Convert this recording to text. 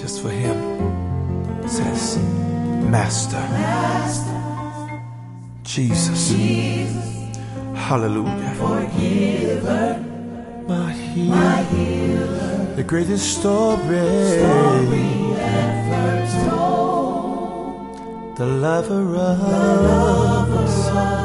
just for him. It says, Master, Jesus, hallelujah, Forgiver, my healer, the greatest story ever told, the lover of the lover of